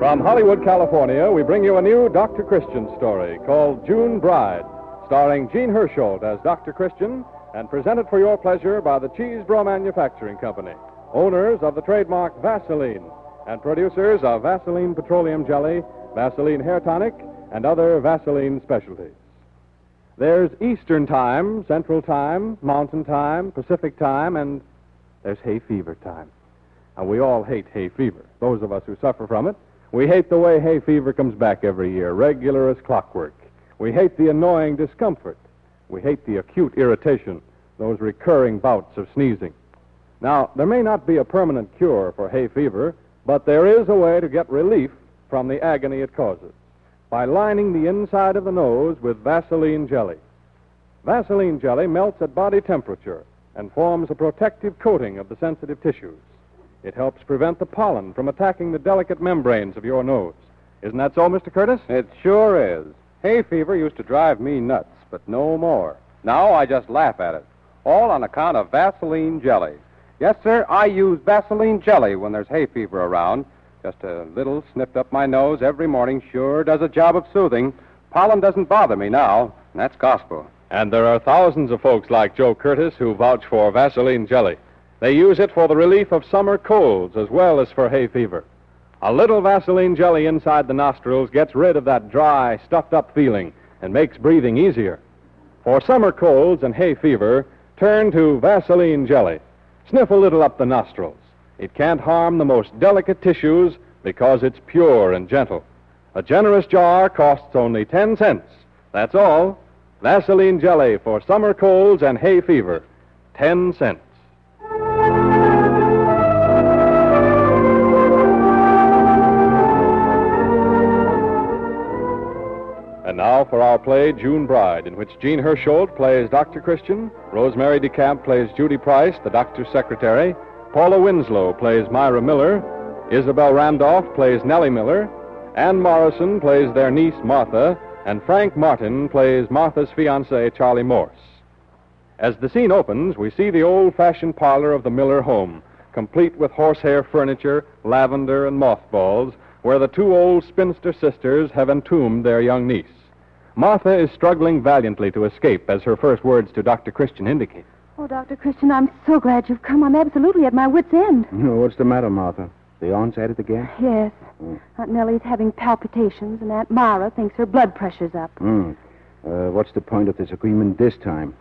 From Hollywood, California, we bring you a new Dr. Christian story called June Bride, starring Gene Hersholt as Dr. Christian and presented for your pleasure by the Cheesebro Manufacturing Company, owners of the trademark Vaseline and producers of Vaseline Petroleum Jelly, Vaseline Hair Tonic, and other Vaseline specialties. There's Eastern Time, Central Time, Mountain Time, Pacific Time, and there's hay fever time. And we all hate hay fever, those of us who suffer from it. We hate the way hay fever comes back every year, regular as clockwork. We hate the annoying discomfort. We hate the acute irritation, those recurring bouts of sneezing. Now, there may not be a permanent cure for hay fever, but there is a way to get relief from the agony it causes by lining the inside of the nose with Vaseline jelly. Vaseline jelly melts at body temperature and forms a protective coating of the sensitive tissues. It helps prevent the pollen from attacking the delicate membranes of your nose. Isn't that so, Mr. Curtis? It sure is. Hay fever used to drive me nuts, but no more. Now I just laugh at it, all on account of Vaseline jelly. Yes, sir, I use Vaseline jelly when there's hay fever around. Just a little snipped up my nose every morning sure does a job of soothing. Pollen doesn't bother me now, and that's gospel. And there are thousands of folks like Joe Curtis who vouch for Vaseline jelly. They use it for the relief of summer colds as well as for hay fever. A little Vaseline jelly inside the nostrils gets rid of that dry, stuffed-up feeling and makes breathing easier. For summer colds and hay fever, turn to Vaseline jelly. Sniff a little up the nostrils. It can't harm the most delicate tissues because it's pure and gentle. A generous jar costs only 10 cents. That's all. Vaseline jelly for summer colds and hay fever. 10 cents. And now for our play, June Bride, in which Gene Hersholt plays Dr. Christian, Rosemary DeCamp plays Judy Price, the doctor's secretary, Paula Winslow plays Myra Miller, Isabel Randolph plays Nellie Miller, Ann Morrison plays their niece Martha, and Frank Martin plays Martha's fiancé, Charlie Morse. As the scene opens, we see the old-fashioned parlor of the Miller home, complete with horsehair furniture, lavender, and mothballs, where the two old spinster sisters have entombed their young niece. Martha is struggling valiantly to escape, as her first words to Dr. Christian indicate. Oh, Dr. Christian, I'm so glad you've come. I'm absolutely at my wit's end. What's the matter, Martha? The aunt's at it again? Yes. Aunt Nellie's having palpitations, and Aunt Myra thinks her blood pressure's up. What's the point of this agreement this time?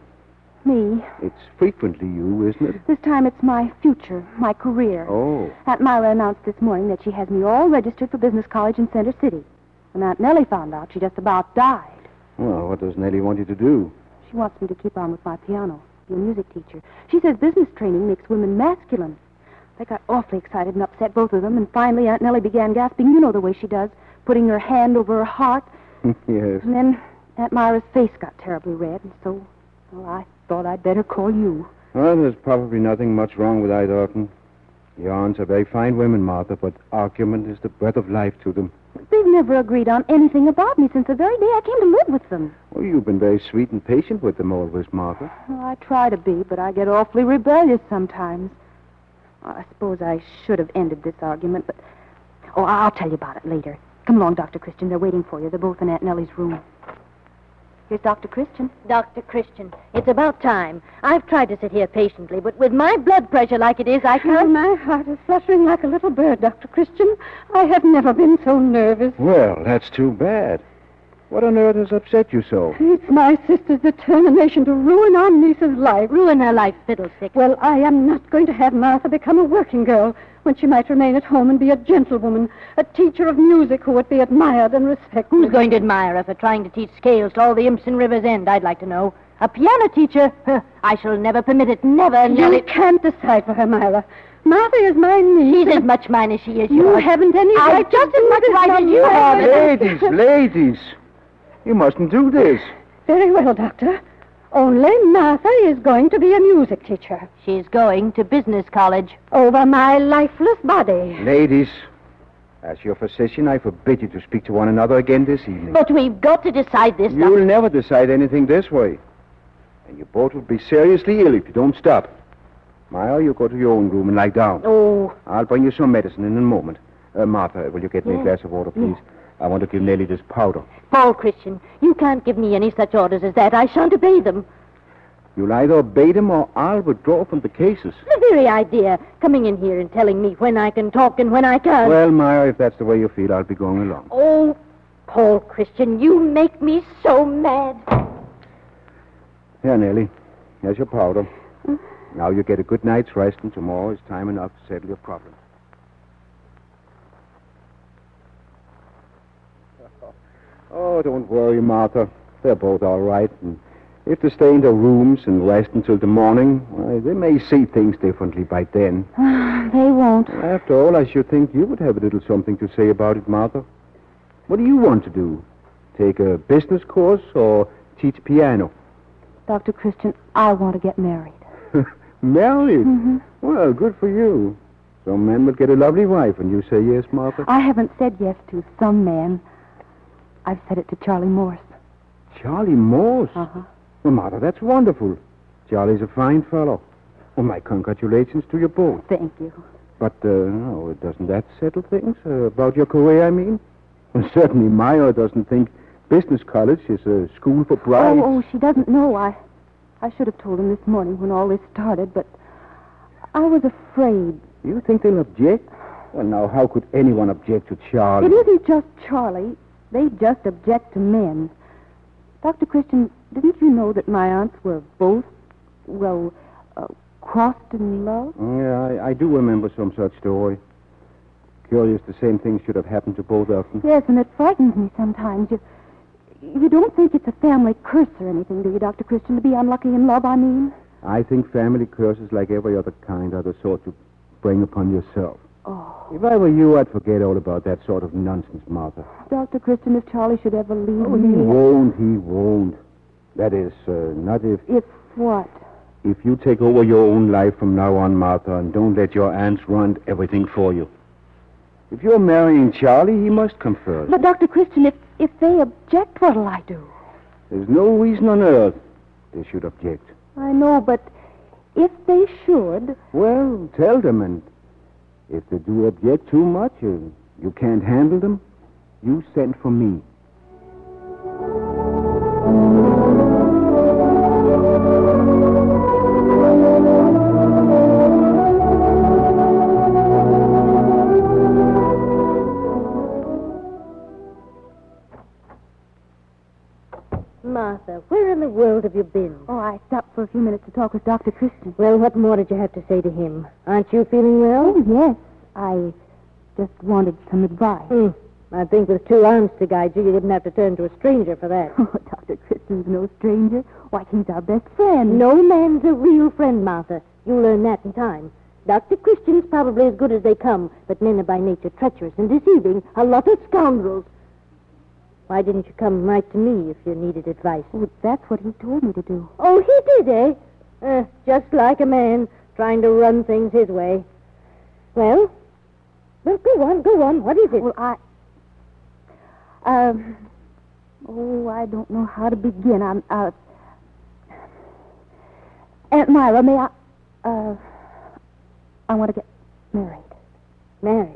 Me. It's frequently you, isn't it? This time it's my future, my career. Oh. Aunt Myra announced this morning that she has me all registered for business college in Center City. When Aunt Nellie found out, she just about died. Well, what does Nellie want you to do? She wants me to keep on with my piano, be a music teacher. She says business training makes women masculine. They got awfully excited and upset, both of them, and finally Aunt Nellie began gasping. You know the way she does, putting her hand over her heart. Yes. And then Aunt Myra's face got terribly red, and so, well, I thought I'd better call you. Well, there's probably nothing much wrong with either of them. The aunts are very fine women, Martha, but argument is the breath of life to them. They've never agreed on anything about me since the very day I came to live with them. Well, you've been very sweet and patient with them always, Martha. Well, I try to be, but I get awfully rebellious sometimes. Well, I suppose I should have ended this argument, but... Oh, I'll tell you about it later. Come along, Dr. Christian. They're waiting for you. They're both in Aunt Nellie's room. Here's Dr. Christian. Dr. Christian, it's about time. I've tried to sit here patiently, but with my blood pressure like it is, I can't... My heart is fluttering like a little bird, Dr. Christian. I have never been so nervous. Well, that's too bad. What on earth has upset you so? It's my sister's determination to ruin our niece's life. Ruin her life, fiddlestick. Well, I am not going to have Martha become a working girl when she might remain at home and be a gentlewoman, a teacher of music who would be admired and respected. Who's going to admire her for trying to teach scales to all the imps in River's End, I'd like to know? A piano teacher? I shall never permit it. Never. You can't decide for her, Myra. Martha is my niece. She's as much mine as she is You yours. haven't any right I've just as much right as you have. Ladies. You mustn't do this. Very well, Doctor. Only Martha is going to be a music teacher. She's going to business college. Over my lifeless body. Ladies, as your physician, I forbid you to speak to one another again this evening. But we've got to decide this. You'll never decide anything this way. And you both will be seriously ill if you don't stop. Maya, you go to your own room and lie down. Oh. I'll bring you some medicine in a moment. Martha, will you get me a Yes. glass of water, please? I want to give Nellie this powder. Paul Christian, you can't give me any such orders as that. I shan't obey them. You'll either obey them or I'll withdraw from the cases. The very idea, coming in here and telling me when I can talk and when I can't. Well, Myra, if that's the way you feel, I'll be going along. Oh, Paul Christian, you make me so mad. Here, Nellie. Here's your powder. Now you get a good night's rest, and tomorrow is time enough to settle your problems. Oh, don't worry, Martha. They're both all right. And if they stay in their rooms and rest until the morning, well, they may see things differently by then. They won't. After all, I should think you would have a little something to say about it, Martha. What do you want to do? Take a business course or teach piano? Dr. Christian, I want to get married. Married? Well, good for you. Some men would get a lovely wife, and you say yes, Martha? I haven't said yes to some man. I've said it to Charlie Morse. Charlie Morse? Uh-huh. Well, Martha, that's wonderful. Charlie's a fine fellow. Well, my congratulations to you both. Thank you. But, no, doesn't that settle things? About your career, I mean? Well, certainly Myra doesn't think business college is a school for brides. Oh, she doesn't know. I should have told him this morning when all this started, but I was afraid. You think they'll object? Well, now, how could anyone object to Charlie? It isn't just Charlie. They just object to men. Dr. Christian, didn't you know that my aunts were both, crossed in love? Yeah, I do remember some such story. Curious the same thing should have happened to both of them. Yes, and it frightens me sometimes. You don't think it's a family curse or anything, do you, Dr. Christian, to be unlucky in love, I mean? I think family curses, like every other kind, are the sort you bring upon yourself. Oh, If I were you, I'd forget all about that sort of nonsense, Martha. Dr. Christian, if Charlie should ever leave Oh, he me... won't. That is, not if... If what? If you take over your own life from now on, Martha, and don't let your aunts run everything for you. If you're marrying Charlie, he must come first. But, Dr. Christian, if they object, what'll I do? There's no reason on earth they should object. I know, but if they should... Well, tell them, and if they do object too much, you can't handle them, you send for me. Martha, where in the world have you been? Oh, I stopped for a few minutes to talk with Dr. Christian. Well, what more did you have to say to him? Aren't you feeling well? Oh, yes. I just wanted some advice. I think with two arms to guide you, you wouldn't have to turn to a stranger for that. Oh, Dr. Christian's no stranger. Why, he's our best friend. No man's a real friend, Martha. You'll learn that in time. Dr. Christian's probably as good as they come, but men are by nature treacherous and deceiving, a lot of scoundrels. Why didn't you come right to me if you needed advice? Oh, that's what he told me to do. Oh, he did, eh? Just like a man, trying to run things his way. Well, go on. What is it? Well, I don't know how to begin. Aunt Myra, may I want to get married.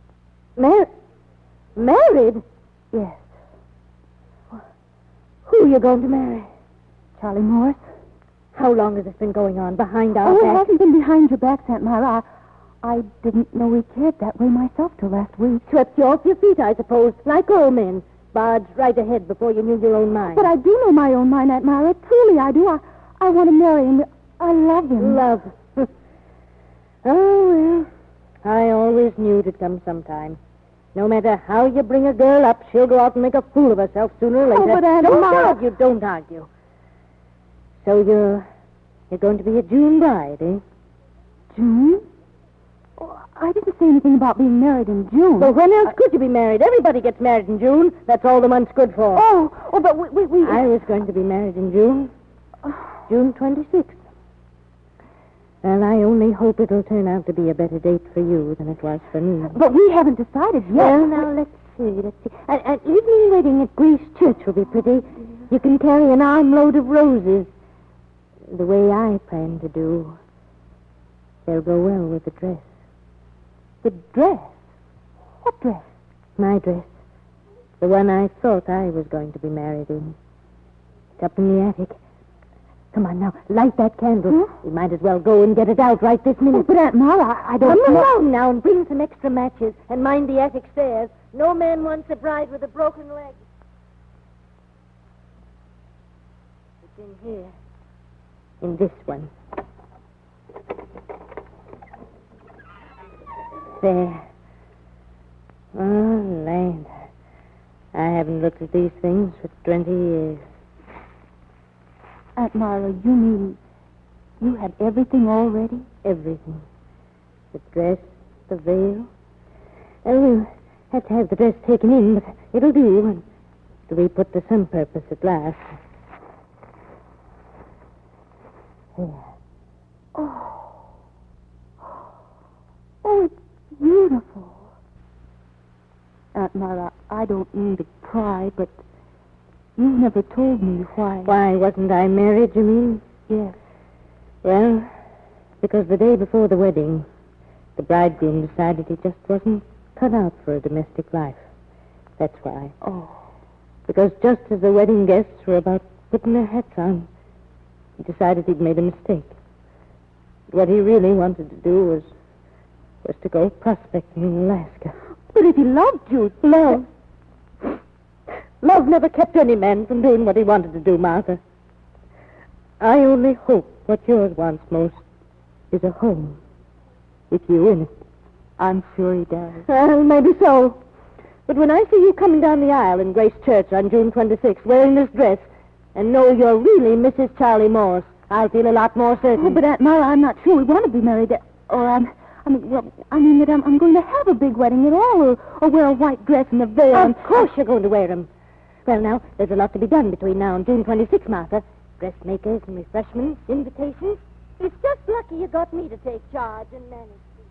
Married? Yes. Who are you going to marry? Charlie Morse. How long has this been going on behind our Oh, it backs? hasn't been behind your backs, Aunt Myra. I didn't know he cared that way myself till last week. Swept you off your feet, I suppose, like all men. Barged right ahead before you knew your own mind. But I do know my own mind, Aunt Myra. Truly, I do. I want to marry him. I love him. Love. Oh, well, I always knew it'd come sometime. No matter how you bring a girl up, she'll go out and make a fool of herself sooner or later. Oh, but Aunt Myra... Don't argue. So you're going to be a June bride, eh? June? Oh, I didn't say anything about being married in June. Well, when else could you be married? Everybody gets married in June. That's all the month's good for. Oh, but we... I was going to be married in June. June 26th. And I only hope it'll turn out to be a better date for you than it was for me. But we haven't decided yet. Well, now, let's see. An evening wedding at Grace Church will be pretty. You can carry an armload of roses. The way I plan to do. They'll go well with the dress. The dress? What dress? My dress. The one I thought I was going to be married in. It's up in the attic. Come on now, light that candle. We might as well go and get it out right this minute. But Aunt Mara, I don't... Come along now and bring some extra matches and mind the attic stairs. No man wants a bride with a broken leg. It's in here. In this one. There. Oh, land. I haven't looked at these things for 20 years. Aunt Mara, you mean you had everything already? Everything. The dress, the veil. Oh, we'll have to have the dress taken in, but it'll do. And it'll be put to some purpose at last. Here. Oh, it's beautiful. Aunt Mara, I don't mean to pry, but you never told me why. Why wasn't I married, you mean? Yes. Well, because the day before the wedding, the bridegroom decided he just wasn't cut out for a domestic life. That's why. Oh. Because just as the wedding guests were about putting their hats on, he decided he'd made a mistake. What he really wanted to do was to go prospecting in Alaska. But if he loved you... Love. Love never kept any man from doing what he wanted to do, Martha. I only hope what yours wants most is a home with you in it. I'm sure he does. Well, maybe so. But when I see you coming down the aisle in Grace Church on June 26th wearing this dress and know you're really Mrs. Charlie Morse, I'll feel a lot more certain. Oh, but Aunt Mara, I'm not sure we want to be married. Or I'm going to have a big wedding at all, or wear a white dress and a veil. Of course you're going to wear them. Well, now, there's a lot to be done between now and June 26th, Martha. Dressmakers and refreshments, invitations. It's just lucky you got me to take charge and manage.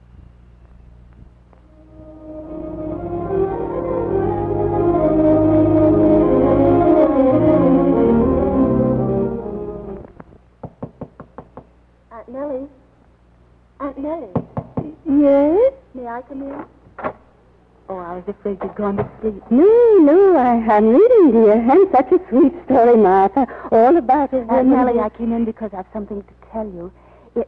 Aunt Nellie? Aunt Nellie? Yes? May I come in? Oh, I was afraid you'd gone to sleep. No, I'm reading, dear. And such a sweet story, Martha. All about his Aunt Nellie, I came in because I have something to tell you. It's,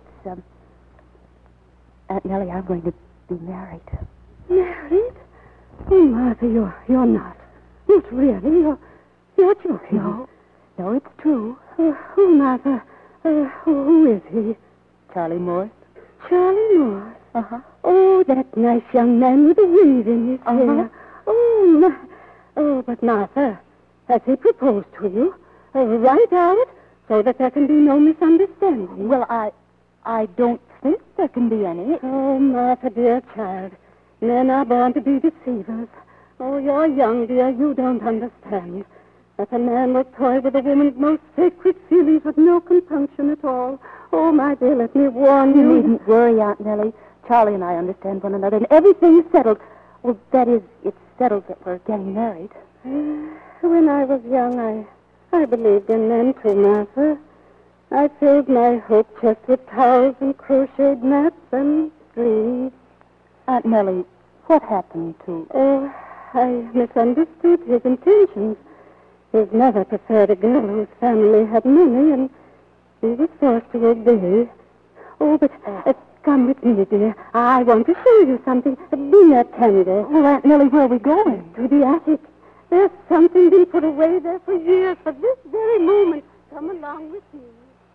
Aunt Nellie, I'm going to be married. Married? Oh, Martha, you're not. Not really. You're joking. No, it's true. Oh, Martha, who is he? Charlie Morse. Charlie Morse? Uh-huh. Oh, that nice young man with the weave in his hair. Oh, but Martha, has he proposed to you? Right out, so that there can be no misunderstanding. Well, I don't think there can be any. Oh, Martha, dear child, men are born to be deceivers. Oh, you're young, dear, you don't understand. That a man will toy with a woman's most sacred feelings with no compunction at all. Oh, my dear, let me warn you. You needn't worry, Aunt Nellie. Charlie and I understand one another, and everything's settled. Well, that is, it's settled that we're getting married. When I was young, I believed in men too, Martha. I filled my hope chest with towels and crocheted mats and dreams. Aunt Nellie, what happened to... Oh, I misunderstood his intentions. His mother preferred a girl whose family had money, and he was forced to obey. Oh, but come with me, dear. I want to show you something. Be tender. Well, Aunt Nellie, where are we going? To the attic. There's something been put away there for years, for this very moment. Come along with me.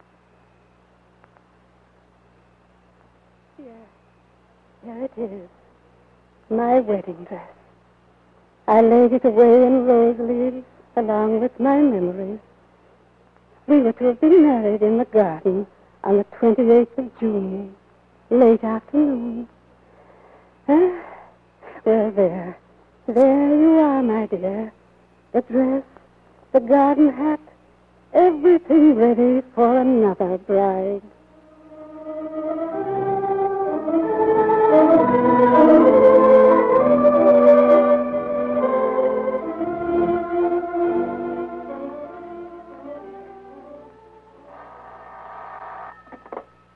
Here it is. My wedding dress. I laid it away in rose leaves, along with my memories. We were to have been married in the garden on the 28th of June, late afternoon. Well, there you are, my dear. The dress, the garden hat, everything ready for another bride.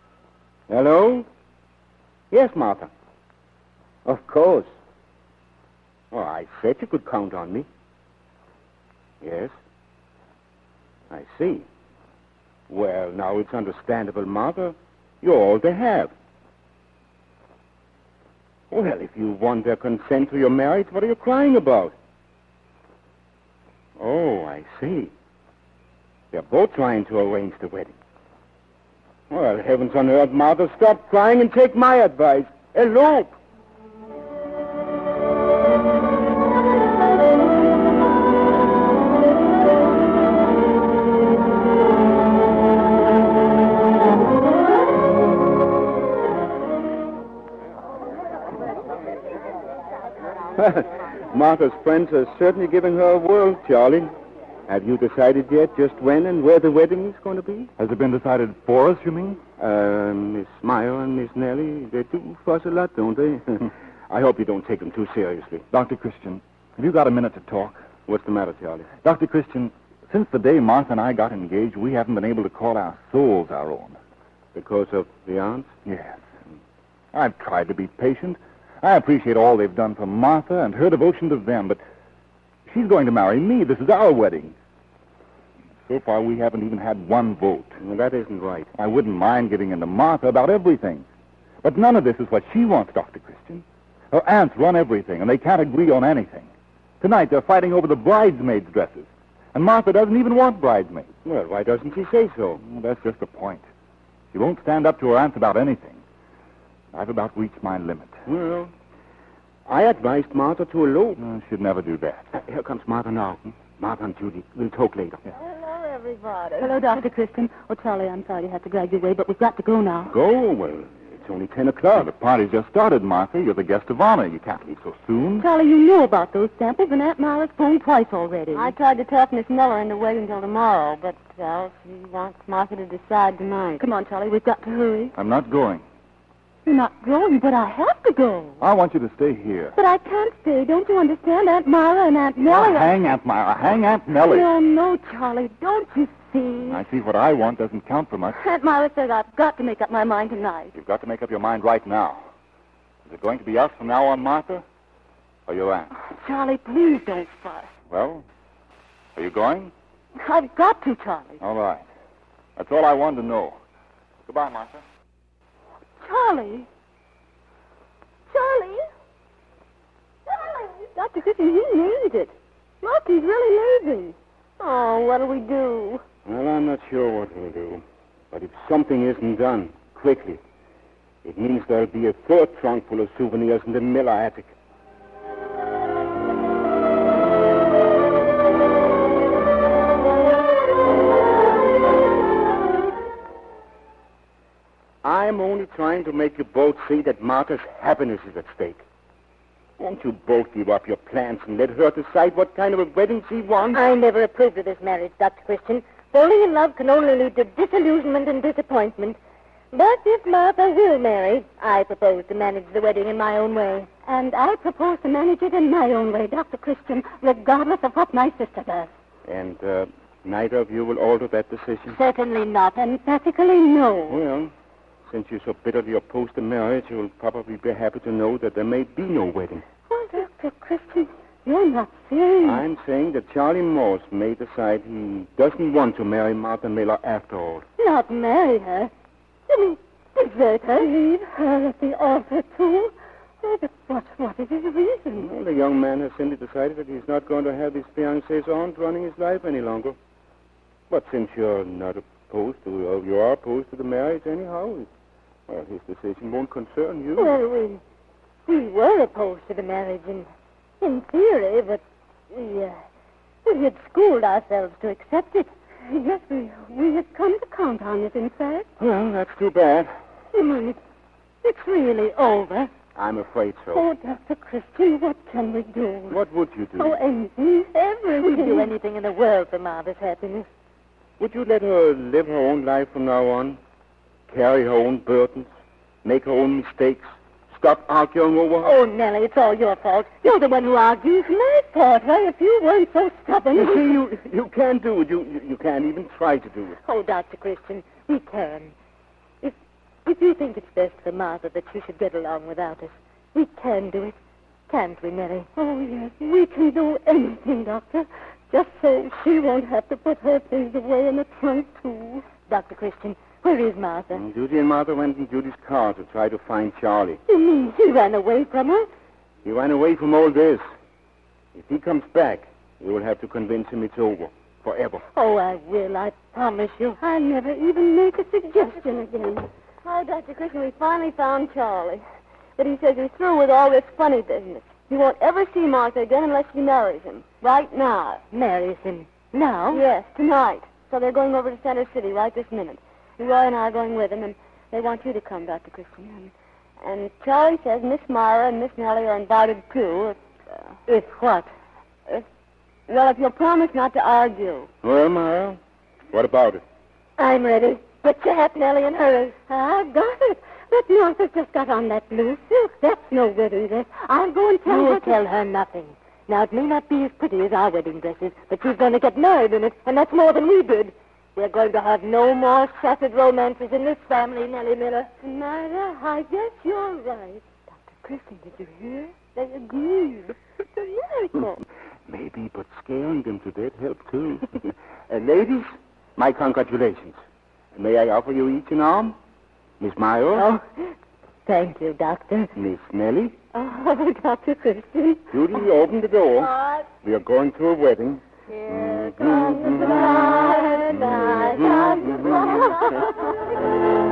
Hello? Yes, Martha. Of course. said you could count on me. Yes. I see. Well, now it's understandable, Martha. You're all they have. Well, if you want their consent to your marriage, what are you crying about? Oh, I see. They're both trying to arrange the wedding. Well, heavens on earth, Martha, stop crying and take my advice. Elope. Martha's friends are certainly giving her a whirl, Charlie. Have you decided yet just when and where the wedding is going to be? Has it been decided for us, you mean? Miss Meyer and Miss Nellie, they do fuss a lot, don't they? I hope you don't take them too seriously. Dr. Christian, have you got a minute to talk? What's the matter, Charlie? Dr. Christian, since the day Martha and I got engaged, we haven't been able to call our souls our own. Because of the aunts? Yes. I've tried to be patient. I appreciate all they've done for Martha and her devotion to them, but she's going to marry me. This is our wedding. So far, we haven't even had one vote. Well, that isn't right. I wouldn't mind giving in to Martha about everything. But none of this is what she wants, Dr. Christian. Her aunts run everything, and they can't agree on anything. Tonight, they're fighting over the bridesmaids' dresses. And Martha doesn't even want bridesmaids. Well, why doesn't she say so? Well, that's just the point. She won't stand up to her aunts about anything. I've about reached my limit. Well, I advised Martha to elope. She'd never do that. Here comes Martha now. Martha and Judy. We'll talk later. Yeah. Hello, everybody. Hello, Dr. Christian. Oh, Charlie, I'm sorry you have to drag you away, but we've got to go now. Go? Well, it's only 10 Oh, o'clock. the party's just started, Martha. You're the guest of honor. You can't leave so soon. Charlie, you know about those samples, and Aunt Myra's phoned twice already. I tried to talk Miss Miller into waiting till tomorrow, but, well, she wants Martha to decide tonight. Come on, Charlie, we've got to hurry. I'm not going. You're not going, but I have to go. I want you to stay here. But I can't stay. Don't you understand? Aunt Myra and Aunt Nellie... Now, hang Aunt Myra. Hang Aunt Nellie. No, Charlie. Don't you see? I see what I want doesn't count for much. Aunt Myra says I've got to make up my mind tonight. You've got to make up your mind right now. Is it going to be us from now on, Martha? Or your aunt? Charlie, please don't fuss. Well, are you going? I've got to, Charlie. All right. That's all I wanted to know. Goodbye, Martha. Charlie? Charlie? Charlie? Dr. Christian, he needs it. Look, he's really leaving. Oh, what'll we do? Well, I'm not sure what we'll do. But if something isn't done quickly, it means there'll be a third trunk full of souvenirs in the Miller attic. I'm only trying to make you both see that Martha's happiness is at stake. Won't you both give up your plans and let her decide what kind of a wedding she wants? I never approved of this marriage, Dr. Christian. Falling in love can only lead to disillusionment and disappointment. But if Martha will marry, I propose to manage the wedding in my own way. And I propose to manage it in my own way, Dr. Christian, regardless of what my sister does. And neither of you will alter that decision? Certainly not. Emphatically no. Well, since you're so bitterly opposed to marriage, you'll probably be happy to know that there may be no wedding. Oh, Dr. Christian, you're not serious. I'm saying that Charlie Morse may decide he doesn't want to marry Martha Miller after all. Not marry her? Did he desert her? Leave her at the altar, too? Oh, but what is his reason? Well, the young man has simply decided that he's not going to have his fiancée's aunt running his life any longer. But since you're not opposed to, you are opposed to the marriage anyhow, well, his decision won't concern you. Well, we were opposed to the marriage in theory, but we had schooled ourselves to accept it. Yes, we had come to count on it, in fact. Well, that's too bad. You mean it's really over? I'm afraid so. Oh, Dr. Christian, what can we do? What would you do? Oh, anything, everything. We'd do anything in the world for Martha's happiness. Would you let her live her own life from now on? Carry her own burdens? Make her own mistakes? Stop arguing over her? Oh, Nellie, it's all your fault. You're the one who argues. My fault, if you weren't so stubborn. You see, you can't do it. You can't even try to do it. Oh, Dr. Christian, we can. If you think it's best for Martha that she should get along without us, we can do it. can't we, Mary? Oh, yes. We can do anything, Doctor. Just so she won't have to put her things away in the trunk, too. Dr. Christian, where is Martha? Judy and Martha went in Judy's car to try to find Charlie. You mean she ran away from her? He ran away from all this. If he comes back, you will have to convince him it's over. Forever. Oh, I will. I promise you. I'll never even make a suggestion again. Oh, Dr. Christian, we finally found Charlie. But he says he's through with all this funny business. He won't ever see Martha again unless she marries him. Right now. Marries him now? Yes, tonight. So they're going over to Center City right this minute. And Roy and I are going with him, and they want you to come, Dr. Christian. And Charlie says Miss Myra and Miss Nellie are invited, too. If what? Well, if you'll promise not to argue. Well, Myra, what about it? I'm ready. Put your hat, Nellie, and hurry. I've got it. But Martha's just got on that blue silk. That's no wedding dress. I'll go and tell her. You'll tell her nothing. Now, it may not be as pretty as our wedding dresses, but she's going to get married in it, and that's more than we did. We're going to have no more shattered romances in this family, Nellie Miller. Myra, I guess you're right. Dr. Christian, did you hear? They agreed. It's a miracle. Maybe, but scaring them to death helped, too. Ladies, my congratulations. May I offer you each an arm? Miss Myra? Oh, thank you, Doctor. Miss Nellie? Oh, Dr. Christian. Judy, open the door. What? We are going to a wedding. Here comes the bride, bride, bride, bride.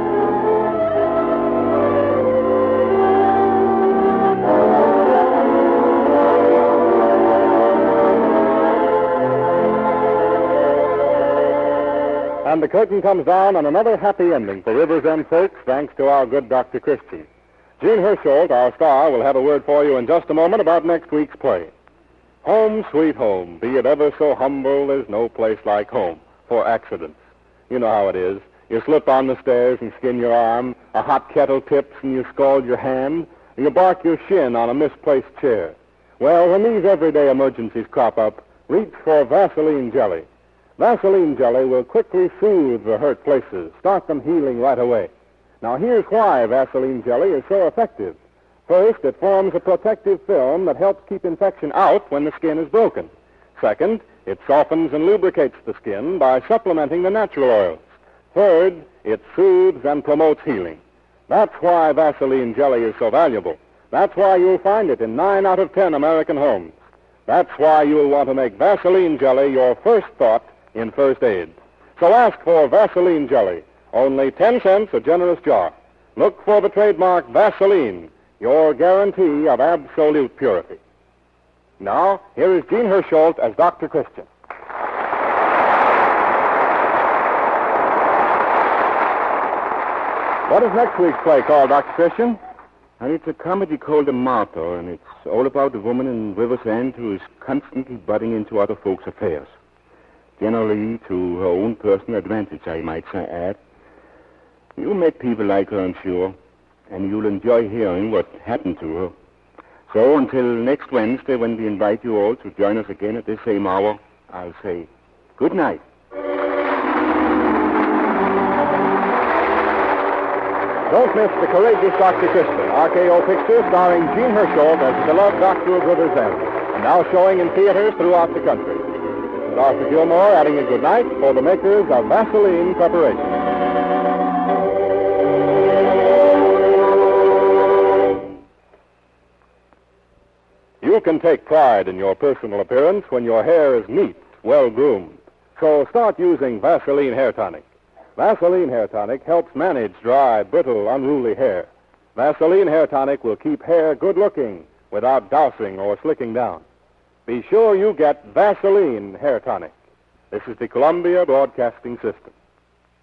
And the curtain comes down on another happy ending for Rivers End folks, thanks to our good Dr. Christian. Gene Hersholt, our star, will have a word for you in just a moment about next week's play. Home, sweet home, be it ever so humble, there's no place like home for accidents. You know how it is. You slip on the stairs and skin your arm, a hot kettle tips and you scald your hand, and you bark your shin on a misplaced chair. Well, when these everyday emergencies crop up, reach for Vaseline jelly. Vaseline jelly will quickly soothe the hurt places, start them healing right away. Now, here's why Vaseline jelly is so effective. First, it forms a protective film that helps keep infection out when the skin is broken. Second, it softens and lubricates the skin by supplementing the natural oils. Third, it soothes and promotes healing. That's why Vaseline jelly is so valuable. That's why you'll find it in 9 out of 10 American homes. That's why you'll want to make Vaseline jelly your first thought in first aid. So ask for Vaseline jelly, only 10 cents a generous jar. Look for the trademark Vaseline, your guarantee of absolute purity. Now, here is Gene Hersholt as Dr. Christian. What is next week's play called, Dr. Christian? And it's a comedy called The Martyr, and it's all about a woman in Rivers End who is constantly butting into other folks' affairs. Generally to her own personal advantage, I might add. You met people like her, I'm sure, and you'll enjoy hearing what happened to her. So until next Wednesday, when we invite you all to join us again at this same hour, I'll say good night. Don't miss The Courageous Dr. Christian, RKO picture starring Gene Hersholt as the beloved doctor of Rivers End, and now showing in theaters throughout the country. This is Arthur Gilmore adding a good night for the makers of Vaseline Preparation. You can take pride in your personal appearance when your hair is neat, well-groomed. So start using Vaseline Hair Tonic. Vaseline Hair Tonic helps manage dry, brittle, unruly hair. Vaseline Hair Tonic will keep hair good-looking without dousing or slicking down. Be sure you get Vaseline Hair Tonic. This is the Columbia Broadcasting System.